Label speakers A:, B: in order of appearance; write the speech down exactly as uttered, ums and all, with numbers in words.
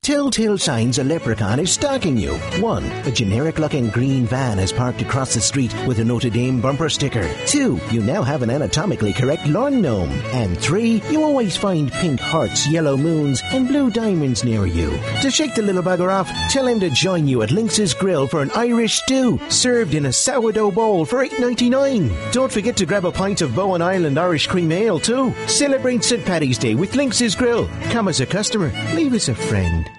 A: Telltale signs a leprechaun is stalking you. One, a generic-looking green van is parked across the street with a Notre Dame bumper sticker. Two, you now have an anatomically correct lawn gnome. And three, you always find pink hearts, yellow moons, and blue diamonds near you. To shake the little bugger off, tell him to join you at Lynx's Grill for an Irish stew, served in a sourdough bowl for eight ninety-nine. Don't forget to grab a pint of Bowen Island Irish Cream Ale too. Celebrate Saint Paddy's Day with Lynx's Grill. Come as a customer, leave as a friend.